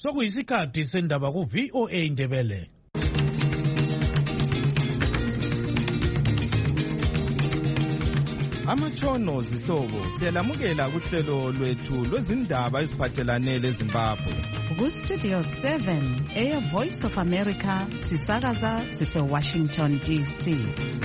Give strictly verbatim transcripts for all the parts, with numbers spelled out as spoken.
Sokuyisikhathi sendaba ku V O A Ndebele. Amatshono zihlobo siyalamukela kuhlelo lwethu lwezindaba eziphathelane leZimbabwe. Ku Studio seven Air Voice of America sisakaza sise Washington D C.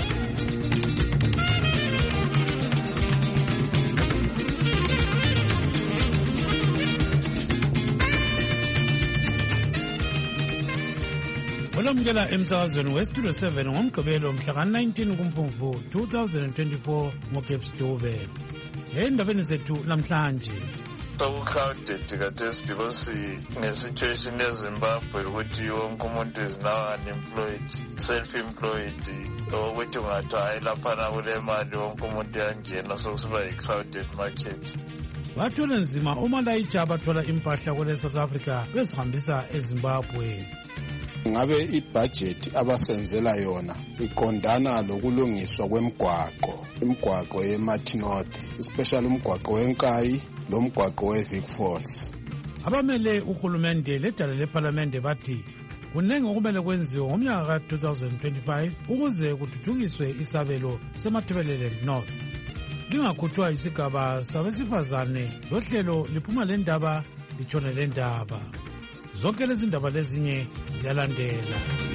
Olomkela emsakazweni weStudio seven ngomgqibelo mhla ka nineteen kuMfumfu twenty twenty-four ngoCape Dove. Endabeni zethu namhlanje sokucrowded kathesi because ngesituation eZimbabwe ukuthi wonke umuntu is now unemployed, self-employed, ukuthi ungathi hayi laphana kule mali wonke umuntu yangena sokusiba yi-crowded market. bathola nzima uma layitsha bathola impahla kwele South Africa bezihambisa eZimbabwe. Ngabe ibudget abasenzela yona iqondana lokulungiswa kwemigwaqo imigwaqo yeMartin North, especially umgwaqo weNkayi lomgwaqo weVic Falls. Abamele uhulumende ledala leParliament bathi kunenge okumele kwenziwe ngomnyaka ka twenty twenty-five ukuze kuthuthukiswe isabelo seMatabeleland North. Lingakhuthwa isigaba sabesifazane lohlelo liphuma lendaba litshone lendaba. Zonke lezi ndaba lezinye ziyalandela.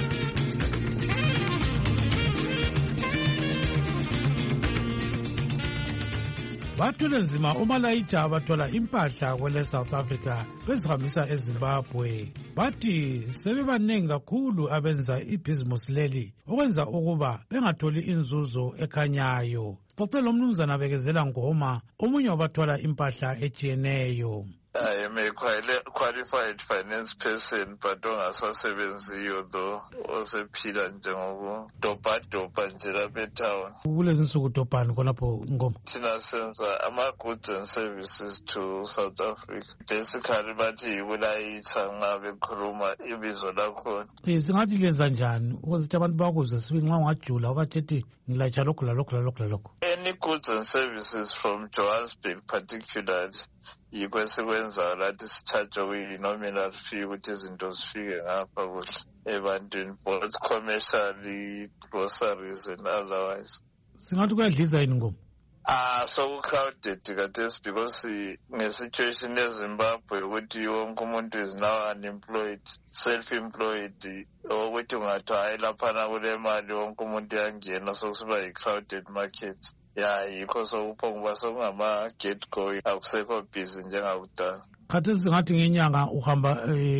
Bathola nzima uma layitsha bathola impahla kwele South Africa bezihambisa eZimbabwe. Bathi sebebanengi kakhulu abenza ibhizimusi leli okwenza ukuba bengatholi inzuzo ekhanyayo. Xoxela umnumzana bekezela Ngoma omunye wabathola impahla ejiyeneyo. I am a qualified finance person, but ongasasebenziyo though osephila njengokudobhadobha nje lapha etown. Kulezi nsuku dobhani khonapho Ngoma? Thina senza ama-goods and services to South Africa. Basically bathi yikulayitha nxa bekhuluma ibizo lakhona. Singathi lenza njani ukuze abantu bakuzwe sibe nxa ungajula ubathethi ngilayitsha lokhu lalokhu lalokhu lalokhu? Any goods and services from Johannesburg particularly yikwesikwenzayo lathi sithathe kuyi-nominal fee ukuthi izinto zifike ngapha kuhle ebantwini, both commercially, groceries and otherwise. Singathi kuyadliza yini Ngoma? Ah, so crowded kathesi because ngesituation eZimbabwe ukuthi wonke umuntu is now unemployed, self-employed, ukuthi ungathi hayi laphana kule mali wonke umuntu yangena sokusiba yi-crowded market. Ya yikho sokuphonguba sokungama-get going akusekho busy njengakudala. Khathesi ngathi ngenyanga uhamba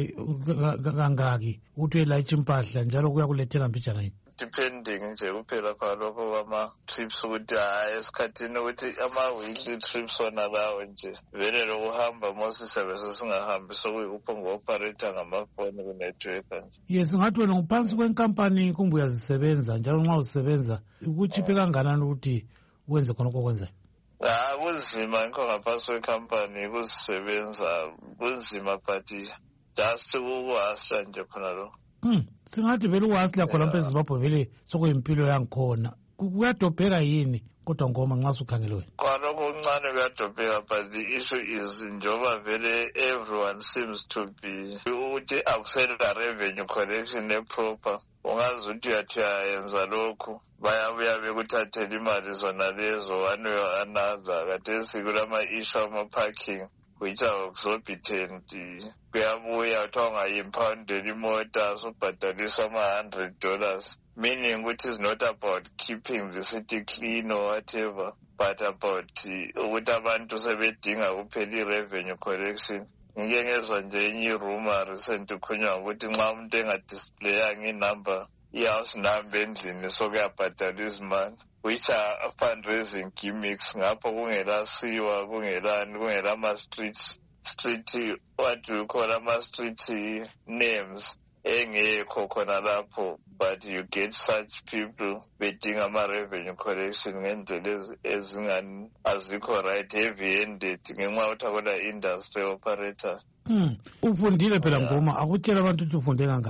kangaki ukuthi uyelayitsha impahla njalo kuyakulethela mbijana yini? Depending nje kuphela kwalokho kwama-trips ukuthi hayi esikhathini ukuthi ama-weekly trips wona lawo nje vele lokuhamba mosi siyabe sesingahambi sokuyikuphongu-operator ngamafoni kunetworka nje. Yes, ngathi wena ngaphansi kwenkampani kumbe uyazisebenza njalo nxa uzisebenza kuchiphe kanganani ukuthi wenze khona okwenzayo? Ah, kunzima ngikho ngaphansi kwekhampani kuzisebenza kunzima but just ukuhasla nje khona lo. Hmm, singathi vele uhasla khona lapha eZimbabwe vele sokuyimpilo yangikhona. Kuyadobheka yini kodwa Ngoma nxa usukhangele wena? Kwalokho kuncane kuyadobheka but the issue is njoba vele everyone seems to be ukuthi akusela revenue collection eproper. Ungazi ukuthi uyathi uyayenza lokhu bayabuya bekuthathela imali zona lezo one way or another. Kathesi kulama-issue ama-parking which are exorbitant. Kuyabuya kuthiwa ungayimpoundela imota sobhadaliswa ama-hundred dollars, meaning ukuthi is not about keeping the city clean or whatever, but about ukuthi abantu sebedinga kuphela i-revenue collection. Ngike ngezwa nje enye iruma recent ukhunywa ukuthi nxa umuntu engadisiplayanga inumber i-house number endlini sokuyabhadala izimali, which are fundraising gimmicks. Ngapho kungelasiwa kungelani kungela ama-streets street what do you call ama-street names engekho khona lapho, but you get such people bedinga ama-revenue collection ngendlela ezingani azikho right, heavy handed ngenxa yokuthi akula industry operator. Hmm, ufundile phela Ngoma, akutshela abantu ukuthi ufunde kangakanani?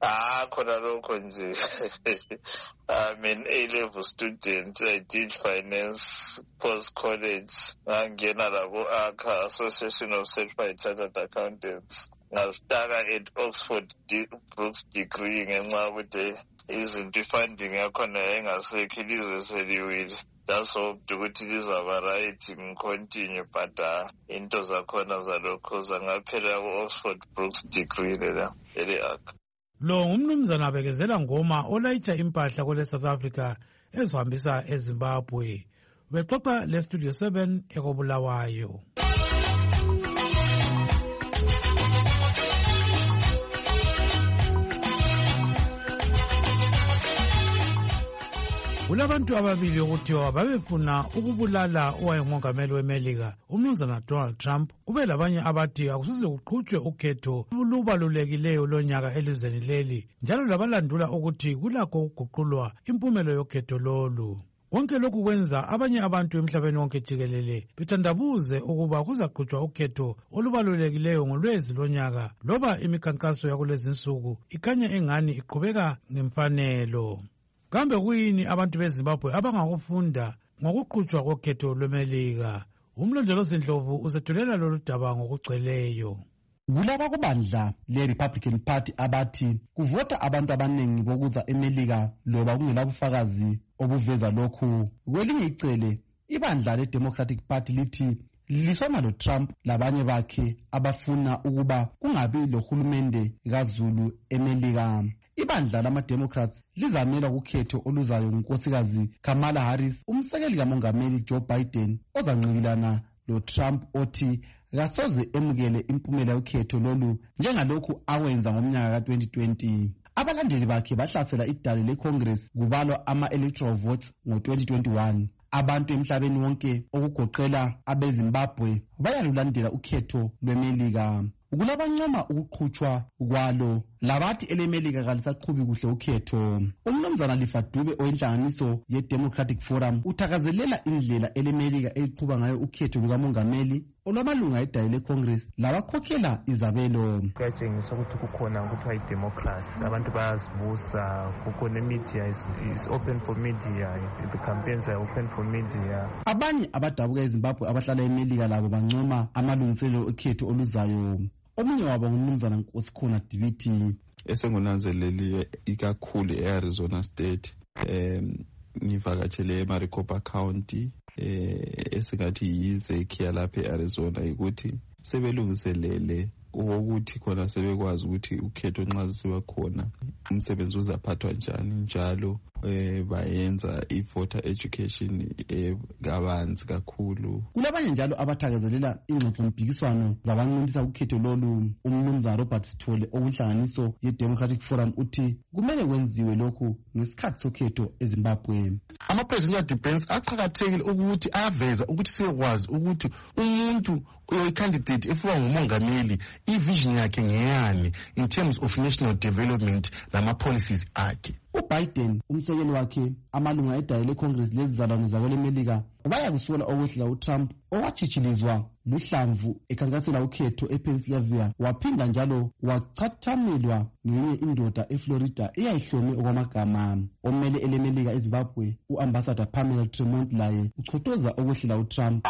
Ah, khona lokho nje. I'm an A-level student. I did finance post-college. Ngangena labo A C A, Association of Certified Chartered Accountants. Ngastaka at Oxford Brooks degree ngenxa ukuthi izinto ifunding yakhona engasekho ilizwe seliwile. That's all ukuthi lizaba right ngicontinue but uh, into zakhona zalokho zangaphela ku-Oxford Brooks degree lela ele-A C A. Lo ngumnumzana abekezela ngoma olayitha impahla kwele South Africa ezihambisa eZimbabwe. Bexoxa le Studio seven ekobulawayo. Kulabantu ababili okuthiwa babefuna ukubulala owayengumongameli weMelika umnumzana Donald Trump. Kube labanye abathi akusize kuqhutshwe ukhetho olubalulekileyo lonyaka elizweni leli, njalo labalandula ukuthi kulakho ukuguqulwa impumelo yokhetho lolu. Konke lokhu kwenza abanye abantu emhlabeni wonke jikelele bethandabuze ukuba kuzaqhutshwa ukhetho olubalulekileyo ngolwezi lonyaka, loba imikhankaso yakulezi insuku ikhanya engani iqhubeka ngemfanelo. Kambe kuyini abantu beZimbabwe abangakufunda ngokuqhutshwa kokhetho lweMelika? Umlondolozi Ndlovu usethulela lolu daba ngokugcweleyo. Kulaba kubandla le-Republican Party abathi kuvota abantu abaningi bokuza eMelika loba kungela bufakazi obuveza lokhu. Kwelinye icele, ibandla le-Democratic Party lithi lisona lo-Trump labanye bakhe abafuna ukuba kungabi lohulumende kaZulu eMelika. Ibandla lama-Democrats lizamela kukhetho oluzayo ngunkosikazi Kamala Harris, umsekeli kamongameli Joe Biden ozanqikilana lo-Trump othi kasoze emukele impumela yokhetho lolu njengalokhu awenza ngomnyaka ka twenty twenty. Abalandeli bakhe bahlasela idale leCongress kubalwa ama-electoral votes ngo-twenty twenty-one. Abantu emhlabeni wonke okugoqela abeZimbabwe bayalulandela ukhetho lweMelika. Kulabancoma ukuqhutshwa kwalo labathi eleMelika kalisaqhubi kuhle ukhetho. Umnumzana Lifadube oyinhlanganiso ye-Democratic Forum uthakazelela indlela eleMelika eliqhuba ngayo ukhetho lukamongameli olwamalunga edayi leCongress labakhokhela izabelo. Kuyatshengisa ukuthi kukhona kuthiwa i-democracy, abantu bayazibusa, kukhona i-media is, is open for media, the campaigns are open for media. Abanye abadabuka eZimbabwe abahlala eMelika labo bancoma amalungiselelo ekhetho oluzayo. Omunye wabo ngumnumzana Nkosikhona Dibiti. Esengunanzeleliwe ikakhulu e-Arizona State, um ngivakatshele eMaricopa County, eh esingathi yizekhia lapha e-Arizona, ukuthi sebelungiselele ukuthi khona sebekwazi ukuthi ukhetho nxa lusiba khona umsebenzi uzaphathwa njani, njalo eh bayenza i-voter education kabanzi kakhulu. Kulabanye njalo abathakazelela ingxoxo mpikiswano zabancintisana ukhetho lolu. Umnumzana Robert Sithole okunhlanganiso ye-Democratic Forum uthi kumele kwenziwe lokhu ngesikhathi sokhetho eZimbabwe. Ama-presidential debates aqhakathekile ukuthi aveza ukuthi siyekwazi ukuthi umuntu oyi-candidate efuwa ngumongameli i-vision yakhe ngeyani in terms of national development lama-policies akhe. uBiden umsekeli wakhe amalunga edayi leCongress lezizalwane zakweleMelika baya kusola okwehlela uTrump owatshitshilizwa luhlamvu ekhankasela ukhetho ePennsylvania, waphinda njalo wachathamelwa ngenye indoda eFlorida eyayihlome okwamagama. Omele eleMelika eZimbabwe uAmbassador Pamela Tremont laye uchotoza okwehlela uTrump.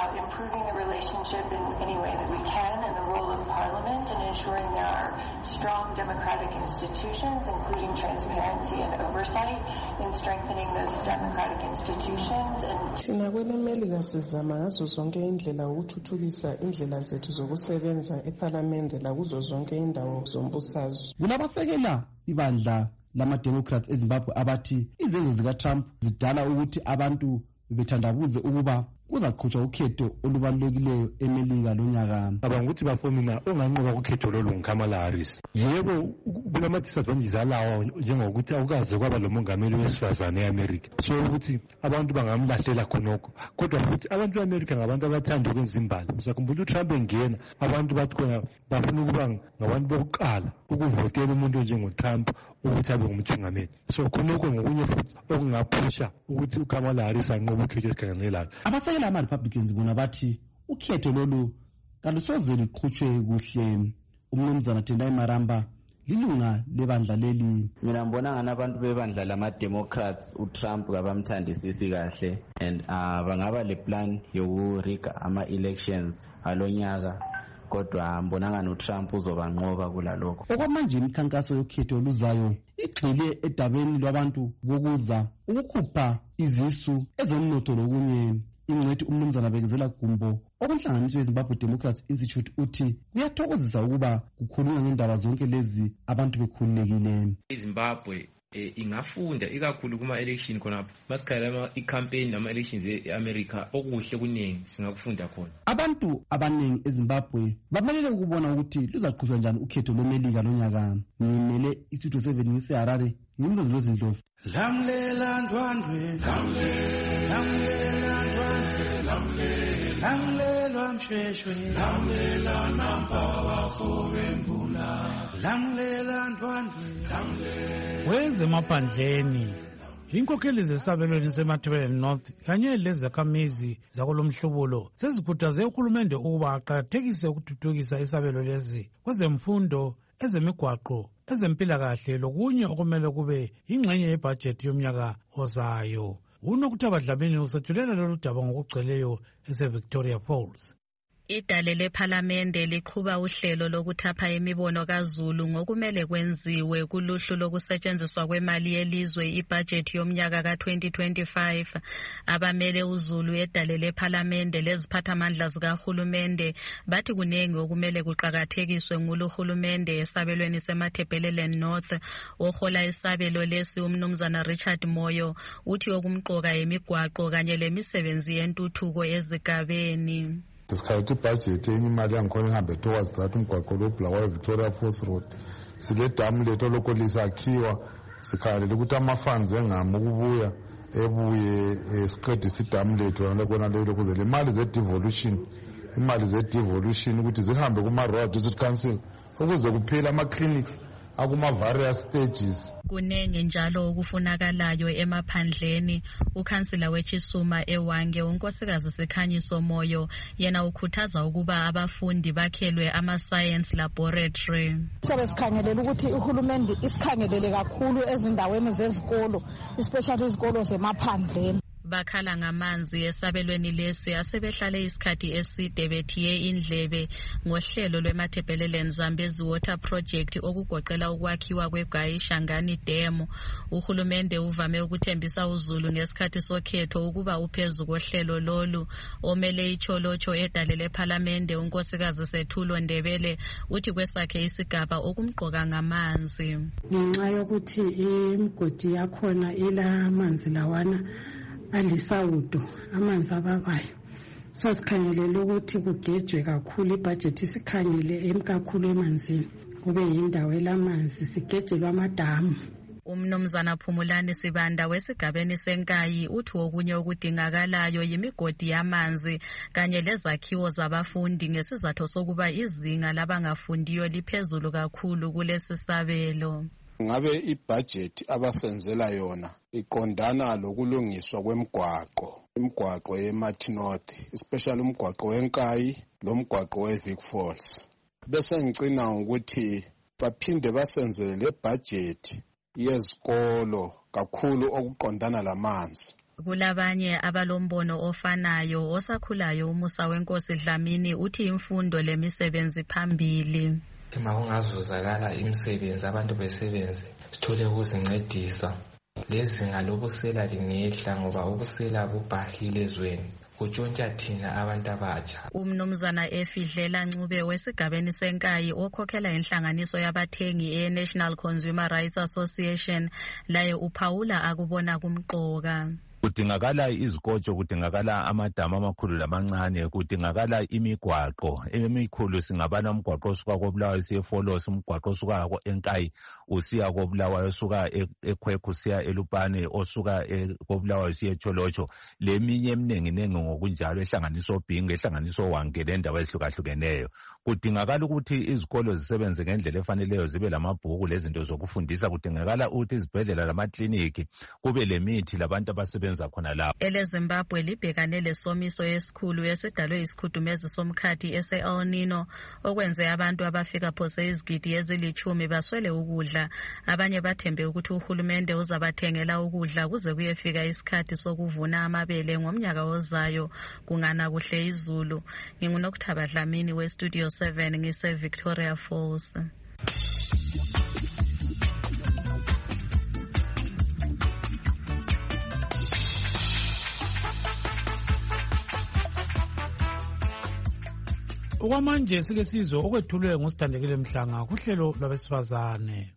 Ensuring there are strong democratic institutions, including transparency and oversight, in strengthening those democratic institutions. And thina kweleMelika sizama ngazo zonke indlela ukuthuthukisa indlela zethu zokusebenza eParliament lakuzo zonke indawo zombusazwe. Kulabasekela ibandla lama-Democrats eZimbabwe abathi izenzo zikaTrump zidala ukuthi abantu bethandabuze ukuba kuzaqhutshwa ukhetho olubalulekileyo eMelika lonyaka. Abanga ukuthi bafomina onganqoba ukhetho lolu nguKamala Harris. Yebo kulama-disadvantages alawo njengokuthi akukaze kwaba lo mongameli wesifazane eAmerica, so ukuthi abantu bangamlahlela khonokho. Kodwa futhi abantu beAmerica ngabantu abathanda ukwenza imbali. Msakhumbula uTrump engena, abantu bathi khona bafuna ukuba ngabantu bokuqala ukuvotela umuntu onjengoTrump ukuthi abe ngumthungameli. So khonokho ngokunye futhi okungaphusha ukuthi uKamala Harris anqobe ukhetho esikhangelelayo. Abasekela ama-Republicans bona bathi ukhetho lolu kalusoze luqhutshwe kuhle. Umnumzana Tendai Maramba lilunga lebandla leli. Mina ngibona ngani abantu bebandla lama-Democrats uTrump kabamthandisisi kahle and uh, bangaba le plan yokuriga ama-elections alonyaka, kodwa ngibona ngani uTrump uzobanqoba kulalokho. Okwamanje imikhankaso yokhetho oluzayo igxile edabeni lwabantu bokuza ukukhupha izisu ezomnotho lokunye. Ingcwethi umnumzana Bekezela Gumbo okunhlanganiso yeZimbabwe Democrats Institute uthi kuyathokozisa ukuba kukhulunywa ngendaba zonke lezi abantu bekhululekile. iZimbabwe eh, ingafunda ikakhulu kuma election khonapho masikhala i-campaign nama elections e-America okuhle kuningi singakufunda khona. Abantu abaningi eZimbabwe bamelele ukubona ukuthi luzaqhutshwa njani ukhetho lwemelika lonyaka. Ngimele iStudio seven ngiseHarare ngimlondolozi Ndlovu. Lamlela ndwandwe lamlela ndwandwe lamlela msheshwe lamlela nampaba fobembula lamlela ndwandwe kwezemaphandleni inkokheli zesabelweni seMatabeleland North kanye lezakhamizi zakolomhlobulo sezikhuthaze uhulumende ukuba aqakathekise ukuthuthukisa isabelo lezi kwezemfundo, ezemigwaqo, ezempilakahle lokunye okumele kube ingxenye yebhajethi yomnyaka ozayo. Unokuthaba Dlamini usethulela lolu daba ngokugcweleyo ese-Victoria Falls. Idale lephalamende liqhuba uhlelo lokuthapha imibono kaZulu ngokumele kwenziwe kuluhlu lokusetshenziswa kwemali yelizwe ibudget yomnyaka ka twenty twenty-five. Abamele uZulu edale lephalamende leziphathamandla zikahulumende bathi kunengi okumele kuqakathekiswe nguluhulumende esabelweni seMatabeleland North. Ohola isabelo lesi umnumzana Richard Moyo uthi okumqoka imigwaqo kanye lemisebenzi yentuthuko ezigabeni. Isikhathi budget yenye imali yangikhona ihambe towards that umgwaqo lo Bulawayo Victoria Falls Road sile dam letho lokho lisakhiwa sikhalela ukuthi ama-funds engami ukubuya ebuye esiqedise idam letho lokona lelo kuze le mali ze-devolution imali ze-devolution ukuthi zihambe kuma-road district council ukuze kuphela ama-clinics akuma-various stages. Kunenge njalo okufunakalayo emaphandleni. Ukhansila weChisuma eWange unkosikazi Sikhanyiso Moyo yena ukhuthaza ukuba abafundi bakhelwe ama-science laboratory. Sabe sikhangelela ukuthi uhulumende isikhangelele kakhulu ezindaweni zezikolo, especially izikolo zemaphandleni. Bakhala ngamanzi esabelweni lesi asebehlale isikhathi eside bethiye indlebe ngohlelo lweMatabeleland Zambezi Water Project okugoqela ukwakhiwa kweGayi Shangani Dam. Uhulumende uvame ukuthembisa uZulu ngesikhathi sokhetho ukuba uphezu kohlelo lolu. Omele iCholocho edale lephalamende unkosikazi Sethulo Ndebele uthi kwesakhe isigaba okumqoka ngamanzi. Ngenxa yokuthi imigodi yakhona ila manzi lawana alisawudo amanzi ababayo, so sikhangelele ukuthi kugejwe kakhulu ibudget isikhangele emkakhulu emanzini kube yindawo elamanzi sigejelwa amadamu. Umnumzana Phumulani Sibanda wesigabeni senkayi uthi okunye okudingakalayo yimigodi yamanzi kanye lezakhiwo zabafundi ngesizathu sokuba izinga labangafundiyo liphezulu kakhulu kulesi sabelo. Ngabe ibudget abasenzela yona iqondana lokulungiswa kwemigwaqo, imigwaqo yeMartin North, especially umgwaqo wenkayi lomgwaqo weVic Falls. Bese ngicina ukuthi baphinde basenzele le budget yezikolo kakhulu okuqondana lamanzi. Kulabanye abalombono ofanayo. Osakhulayo uMusa Wenkosi Dlamini uthi imfundo lemisebenzi phambili. Uma kungazuzakala imisebenzi abantu besebenze sithole ukuzincedisa lezinga lokusela lingehla ngoba ukusela kubhahile ezweni kutshontsha thina abantu abatsha. Umnumzana Efidlela Ncube wesigabeni senkayi okhokhela inhlanganiso yabathengi e-National Consumer Rights Association laye uphawula akubona kumqoka. Kudingakala izikotsho, kudingakala amadamu amakhulu lamancane, kudingakala imigwaqo emikhulu. Singabana umgwaqo osuka koBulawayo usiya eFolos, umgwaqo osuka eNkayi usiya koBulawayo, osuka eKwekhu usiya eLupane, osuka koBulawayo usiya eCholocho, leminye eminengi nengi ngokunjalo ehlanganiso Bhinga, ehlanganiso Wange lendawo ezihlukahlukeneyo. Kudingakala ukuthi izikolo zisebenze ngendlela efaneleyo, zibe lamabhuku lezinto zokufundisa. Kudingakala ukuthi izibhedlela lamakliniki kube lemithi labantu abasebenza abasebenza khona lapho. EleZimbabwe libhekane lesomiso esikhulu esidalwe isikhudumezi somkhathi ese-El Nino okwenze abantu abafika phose izigidi ezilithumi baswele ukudla. Abanye bathembe ukuthi uhulumende uzabathengela ukudla kuze kuyefika isikhathi sokuvuna amabele ngomnyaka ozayo kungana kuhle izulu. NginguNokthaba Dlamini we-Studio seven ngise Victoria Falls. Okwamanje sike sizwe okwethulwe nguSithandekile Mhlanga kuhlelo lwabesifazane.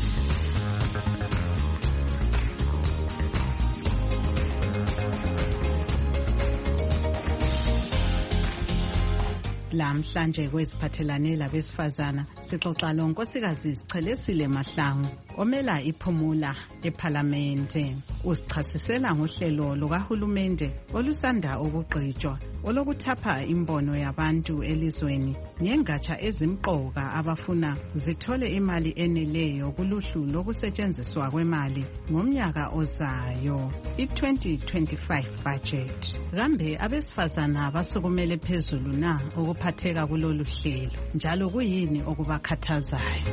Lamhlanje kweziphathelane labesifazana sixoxa lonkosikazi Sichelesile Mahlangu omela iphumula eParliamente. Usichasisela ngohlelo lukahulumende olusanda ukugqitshwa olokuthapha imbono yabantu elizweni ngengatsha ezimqoka abafuna zithole imali eneleyo kuluhlu lokusetshenziswa kwemali ngomnyaka ozayo i-twenty twenty-five budget. Kambe abesifazana basukumele phezulu na ukuphatheka kulolu hlelo njalo kuyini okubakhathazayo?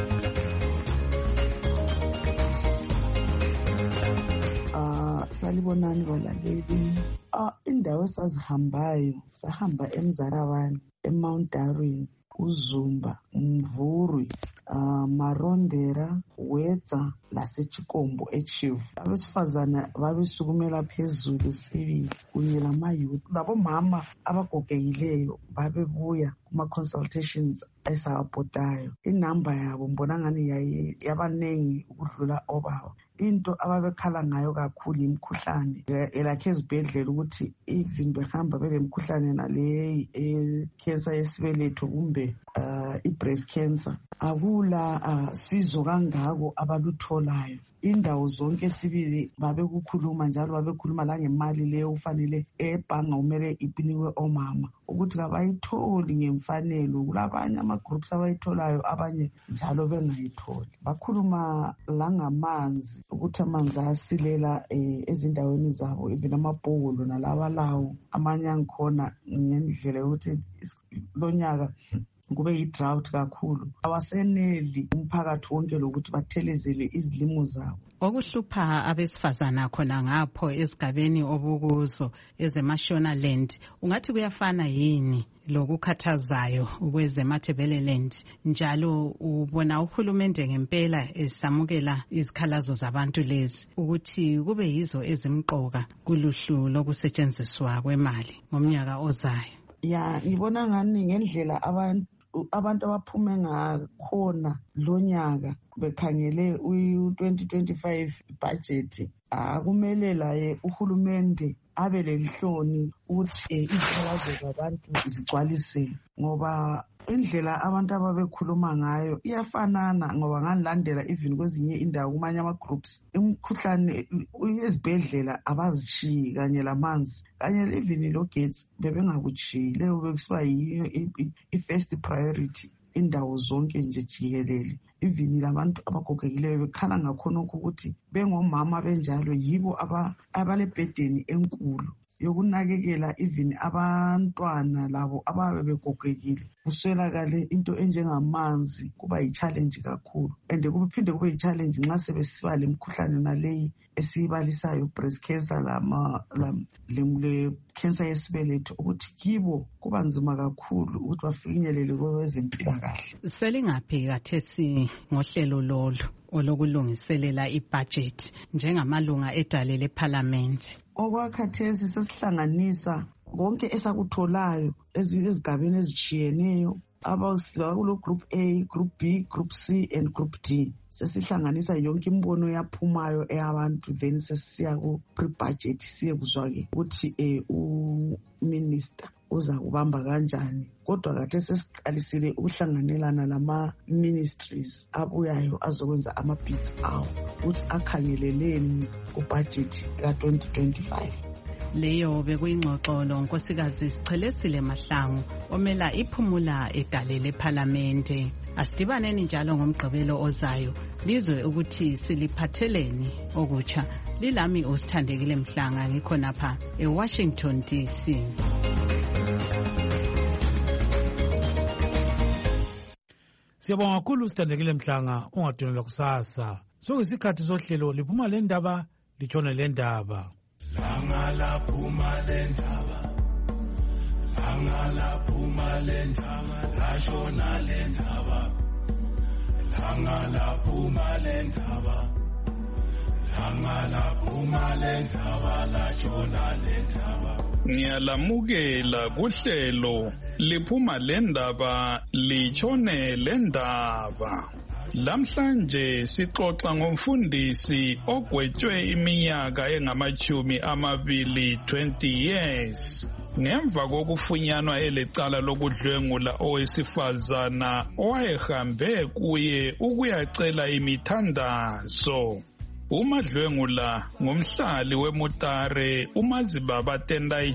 Salibonani balaleli. Ah indawo esazihambayo sahamba eMzarabani, eMount Darwin, uZumba, Mvurwi, uh, Marondera, Wedza laseChikombo eChief. Abesifazana babesukumela phezulu sibili kunye lamayouth. Labo mama abagogekileyo babebuya kuma consultations esabhodayo. Inamba yabo mbona ngani yayi yabanengi ukudlula obaba. Into ababekhala ngayo kakhulu imkhuhlane elakhe ezibhedlela ukuthi even behamba belemkhuhlane nale cancer yesibeletho kumbe uh, i-breast cancer akula uh, sizo kangako abalutholayo. Indawo zonke sibili babekukhuluma njalo babekhuluma la ngemali leyo ufanele ebhanga umele ipinikwe omama ukuthi kabayitholi ngemfanelo. Kulabanye ama groups abayitholayo abanye njalo bengayitholi. Bakhuluma la ngamanzi ukuthi amanzi asilela eh, ezindaweni zabo even amabhokolo nalaba lawo amanye angikhona ngendlela yokuthi lonyaka kube yi-drought kakhulu. Awaseneli umphakathi wonke lokuthi bathelezele izilimo zabo. Okuhlupha abesifazana khona ngapho esigabeni obukuzo ezeMashonaland ungathi kuyafana yini lokukhathazayo kwezemathebeleland njalo ubona uhulumende ngempela esamukela izikhala zabantu lezi ukuthi kube yizo ezimqoka kuluhlu lokusetshenziswa kwemali ngomnyaka ozayo? Ya ngibona ngani ngendlela abantu abantu abaphume ngakhona lonyaka bekhangele u-twenty twenty-five budget akumele laye uhulumende abe lelihloni ukuthi izikhalazo zabantu zigcwalise ngoba indlela abantu ababekhuluma ngayo iyafanana ngoba nganilandela even kwezinye indawo kumanye ama-groups imkhuhlane ezibhedlela abazichiyi kanye lamanzi kanye even logetsi bebengakuchiyi leyo bekusiba yiyo i-first priority indawo zonke nje jikelele. Even labantu abagogekileyo bekhala ngakhonokho ukuthi bengomama benjalo yibo abalebhedeni enkulu yokunakekela even abantwana labo ababe begogekile. Kuswelakale into enjengamanzi kuba yi-challenge kakhulu and kuphinde kube yi-challenge nxa sebesiba lemkhuhlane naleyi esiyibalisayo breast cancer lama le cancer yesibeletho ukuthi kibo kuba nzima kakhulu ukuthi bafinyelele kwezempilakahle. Selingaphi kathesi ngohlelo lolu olokulungiselela ibudget njengamalunga edale leParliament? Okwakhathesi sesihlanganisa konke esakutholayo ezigabeni ezitshiyeneyo abasiwa kulo group A, group B, group C and group D. Sesihlanganisa yonke imbono yaphumayo eyabantu then sesiya ku pre-budget siye kuzwake ukuthi eh uminister uza kubamba kanjani. Kodwa kade sesiqalisile ukuhlanganelana lama ministries abuyayo azokwenza amabhizi awo ukuthi akhangeleleni kubudget ka twenty twenty-five. Leyo bekuyingxoxo lonkosikazi Sichelesile Mahlangu omela iphumula edale leParliamente. Asidibaneni njalo ngomgqibelo ozayo lizwe ukuthi siliphatheleni okutsha. Lilami uSithandekile Mhlanga ngikhonapha eWashington D C. Siyabonga kakhulu Sithandekile Mhlanga, ungadonela kusasa. Sokuyisikhathi sohlelo liphuma le ndaba litshone le ndaba. Langa laphuma le ndaba, langa laphuma le ndaba, lashona le ndaba, langa laphuma le ndaba, langa laphuma le ndaba, lashona le ndaba. Ngiyalamukela kuhlelo liphuma le ndaba litshone le ndaba. Lamhlanje sixoxa ngomfundisi ogwetshwe iminyaka engamachumi amabili twenty years ngemva kokufunyanwa elecala lokudlwengula owesifazana owayehambe kuye ukuyacela imithandazo. Umadlwengula ngumhlali weMutare uMazibaba Tendai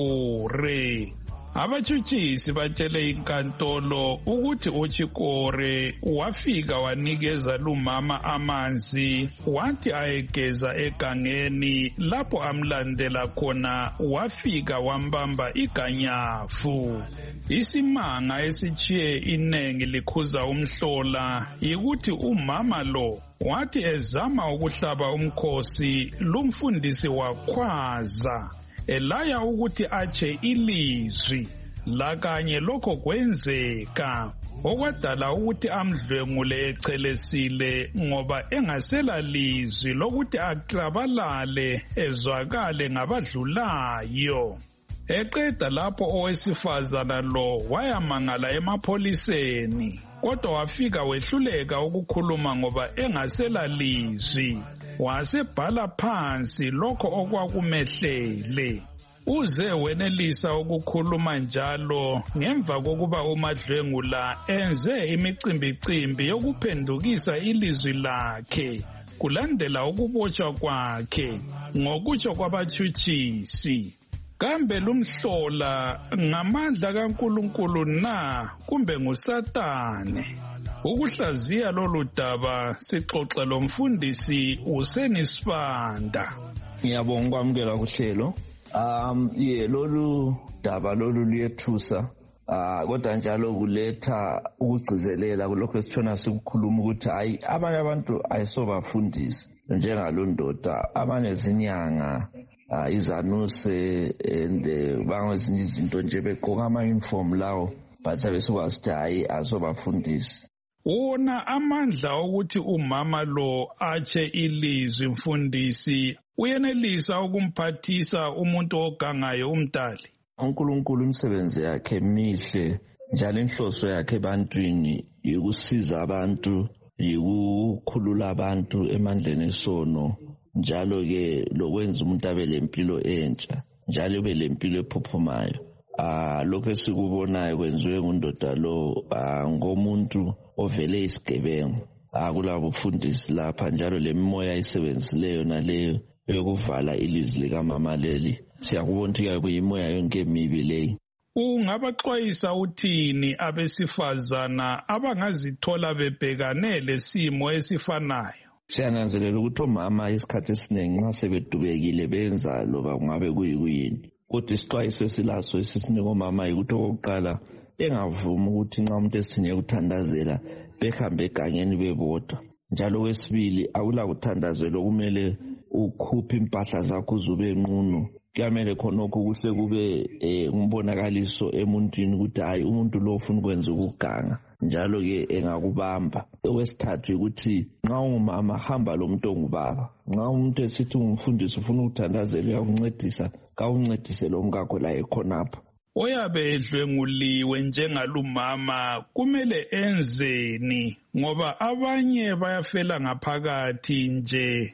Chikore. Abatshutshisi batshele inkantolo ukuthi uChikore wafika wanikeza lumama amanzi wathi ayegeza egangeni, lapho amlandela khona wafika wambamba iganyafu. Isimanga esichiye inengi likhuza umhlola yikuthi umama lo wathi ezama ukuhlaba umkhosi lumfundisi wakhwaza elaya ukuthi atshe ilizwi lakanye lokho kwenzeka okwadala ukuthi amdlwengule echelesile ngoba engasela lizwi lokuthi aklabalale ezwakale ngabadlulayo. Eqeda lapho owesifazana lo wayamangala emapholiseni, kodwa wafika wehluleka ukukhuluma ngoba engasela lizwi. Wasebhala phansi lokho okwakumehlele. Uze wenelisa ukukhuluma njalo ngemva kokuba uMadlwengula enze imicimbicimbi yokuphendukisa ilizwi lakhe kulandela ukubotshwa kwakhe ngokutsho kwabatshutshisi. Kambe lumhlola ngamandla kaNkulunkulu na kumbe nguSatane? Ukuhlaziya lolu daba sixoxe lomfundisi uSeni Sibanda. Ngiyabonga ukwamukela kuhlelo. Um ye lolu daba lolu liyethusa, ah kodwa njalo kuletha ukugcizelela kulokho esithona sikukhuluma ukuthi hayi abanye abantu ayisobafundisi njengalo ndoda, abanye zinyanga, Uh, izanuse and bangezinye izinto nje begqoka ama-uniform lawo but abesikwazi hayi asobafundisi. Wona amandla ukuthi umama lo atshe ilizwi mfundisi uyenelisa ukumphathisa umuntu ogangayo umdali. uNkulunkulu umsebenzi yakhe mihle njalo inhloso yakhe ebantwini yikusiza abantu, yikukhulula abantu emandleni esono, njalo ke lokwenza umuntu abe lempilo entsha, njalo ube lempilo ephuphumayo. Ah lokho esikubonayo kwenziwe ngundoda lo ngomuntu ovele isigebengu. Akulabo ufundisi lapha, njalo lemimoya isebenzisileyo naleyo yokuvala ilizwi likamama leli siyakubona ukuthi kuyimoya yonke emibi leyo. Ungabaxwayisa uthini abesifazana abangazithola bebhekane lesimo esifanayo? Siyananzelela ukuthi omama isikhathi esiningi nxa sebedubekile benza loba kungabe kuyikuyini, kodwa isixwayiso esilaso esisinika omama yikuthi okokuqala engavumi ukuthi nxa umuntu esithinye ukuthandazela behambe egangeni bebodwa, njalo kwesibili akula kuthandazela okumele ukhuphe impahla zakho uzube nqunu. Kuyamele khonokho kuhle kube umbonakaliso emuntwini ukuthi hayi umuntu lo ufuna ukwenza ukuganga, njalo ke engakubamba. Okwesithathu ukuthi nxa ungumama hamba lo muntu ongubaba, nxa umuntu esithi ungumfundisi ufuna ukuthandazela uyakuncedisa, kawuncedise lo mkakho la ekhonapha. Oyabe edlwenguliwe njengalumama kumele enzeni, ngoba abanye bayafela ngaphakathi nje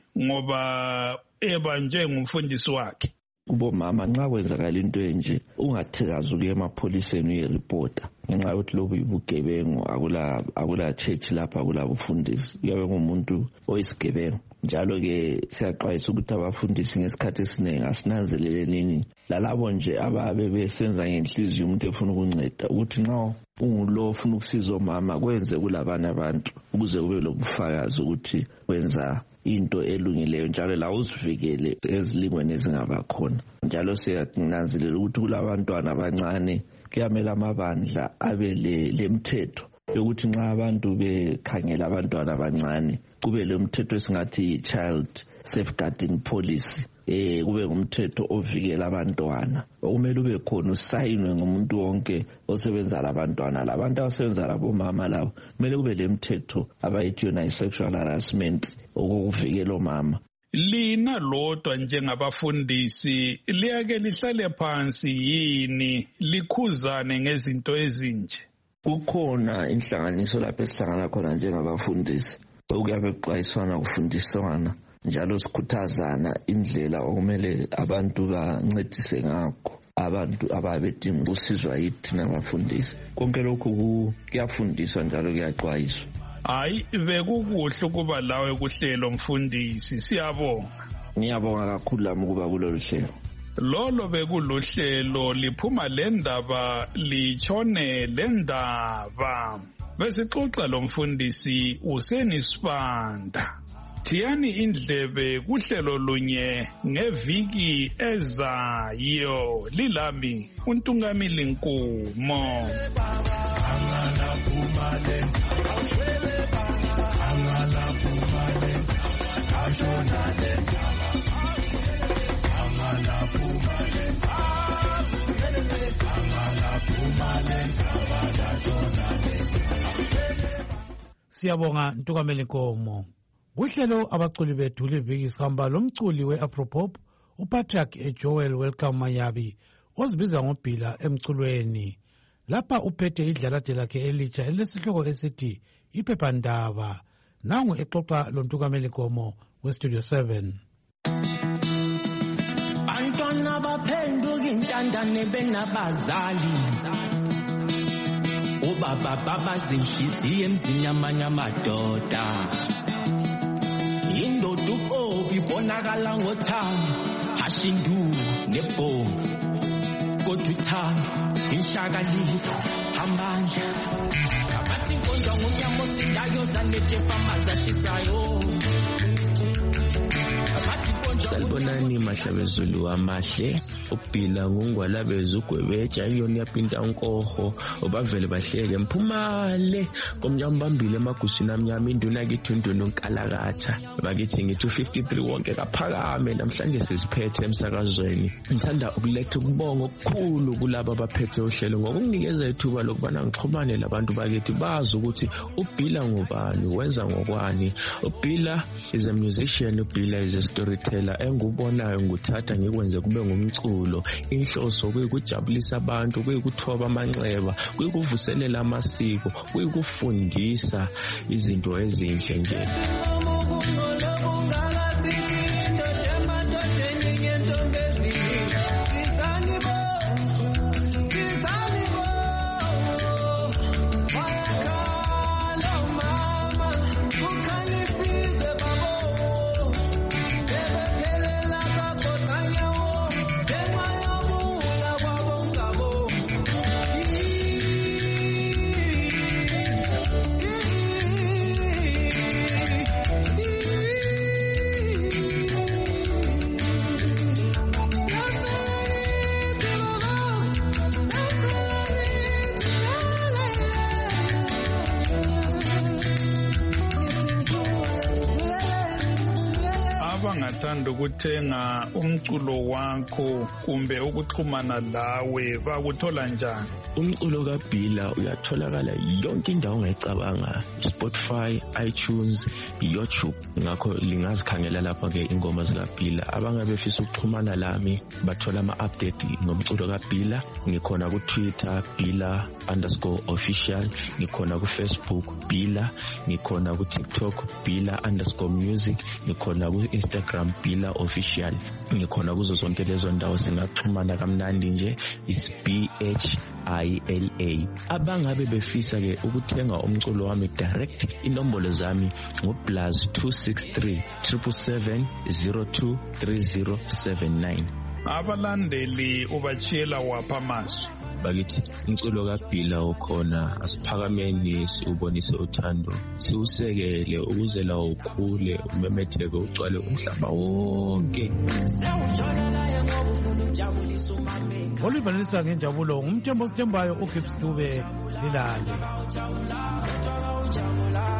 ngoba ebanjwe ngumfundisi wakhe. Kubo mama nxa kwenzakala into enje ungathekazi ukuya emapholiseni uyeripota, ngenxa yokuthi lobu ibugebengu akula akula church lapha akula bufundisi uyabe ngumuntu oyisigebengu. Njalo-ke siyaxwayisa ukuthi abafundisi ngesikhathi esiningi asinanzelele nini lalabo nje ababe besenza ngenhliziyo umuntu efuna ukunceda ukuthi nxa ungulo ofuna ukusiza omama kwenze kulabanye abantu ukuze kube lobufakazi ukuthi wenza into elungileyo njalo la uzivikele ezilingweni ezingabakhona. Njalo siyananzelela ukuthi kulabantwana abancane kuyamela amabandla abe lemthetho yokuthi nxa abantu bekhangela abantwana abancane kube lemthetho esingathi child safeguarding policy eh kube ngumthetho ovikela abantwana okumele ube khona usayinwe ngumuntu wonke osebenza labantwana labantu abasebenza labomama labo kumele kube lemthetho abayithi yona sexual harassment okuvikela omama. Lina lodwa njengabafundisi liyake lihlale phansi yini likhuzane ngezinto ezinje? Kukhona inhlanganiso lapho esihlangana khona njengabafundisi okuyabe kuxwayiswana kufundiswana njalo sikhuthazana indlela okumele abantu bancedise ngakho abantu ababedinga usizwa yithi nabafundisi. Konke lokhu kuyafundiswa njalo kuyaxwayiswa. Hayi bekukuhle ukuba lawe kuhlelo mfundisi, siyabonga. Ngiyabonga kakhulu lami ukuba kulolu hlelo. Lolo bekuluhlelo liphuma lendaba lichone lendaba. Besixoxa lo mfundisi useni Sibanda. Thiyani indlebe kuhlelo lunye ngeviki ezayo. Lilami uNtungamili Nkumo. Siyabonga Ntungameli Nkomo. Kuhlelo abaculi bethu liviki sihamba lomculi we-Afropop uPatrick Joel Welcome Mayabi ozibiza ngoBhila emculweni. Lapha uphethe idlalade lakhe elitsha elesihloko esithi iphephandaba. Nangu exoxa lo Ntungameli Nkomo weStudio seven. Bantwana baphenduka intandane benabazali. Ubaba baba zinhliziyo emzini yamanye amadoda. Indoda uqobi ibonakala ngothando, hashindu nebhongo. Kodwa uthando inhlakanipho amandla. Kabathi inkonzo ngomnyama osidayo zanejefa amazashisayo. Salibonani mahlabezulu amahle uBhila ngungwalabeza ugwebeja iyona yapinta unkoho obavele bahleke mphumale komnyambambile emagusini amnyama induna kithundu nonkalakatha bakithi ngithi fifty-three wonke kaphakame namhlanje sisiphethe emsakazweni. Ngithanda ukuletha ukubonga okukhulu kulabo abaphethe uhlelo ngokunginikeza ithuba lokubana ngixhumane labantu bakithi bazi ukuthi uBhila ngubani wenza ngokwani. uBhila is a musician, uBhila is a storyteller engubonayo nguthatha ngikwenze kube ngumculo. Inhloso kuyikujabulisa abantu, kuyikuthoba amanxeba, kuyikuvuselela amasiko, kuyikufundisa izinto ezinhle nje. Abangathanda ukuthenga umculo wakho kumbe ukuxhumana lawe bakuthola njani? Umculo kaBhila uyatholakala yonke indawo ongayicabanga. Spotify, iTunes, YouTube. Ngakho lingazikhangela lapha ke ingoma zikaBhila. Abangabe befisa ukuxhumana lami bathola ama-update ngomculo kaBhila. Ngikhona ku-Twitter Bhila underscore official, ngikhona ku-Facebook Bhila, ngikhona ku-TikTok Bhila underscore music, ngikhona ku-Instagram Bhila official. Ngikhona kuzo zonke lezo ndawo, singaxhumana kamnandi nje. It's B H I L A. Abangabe befisa ke ukuthenga umculo wami direct, inombolo zami ngu plus two six three seven seven zero two three zero seven nine. Abalandeli ubachiyela wapha masu bakithi umculo kaBhila ukhona, asiphakameni siubonise uthando, siusekele ukuze la ukhule umemetheke ugcwale umhlaba wonke. Olivalisa ngenjabulo ngumthembo sithembayo uGibbs Dube lilale.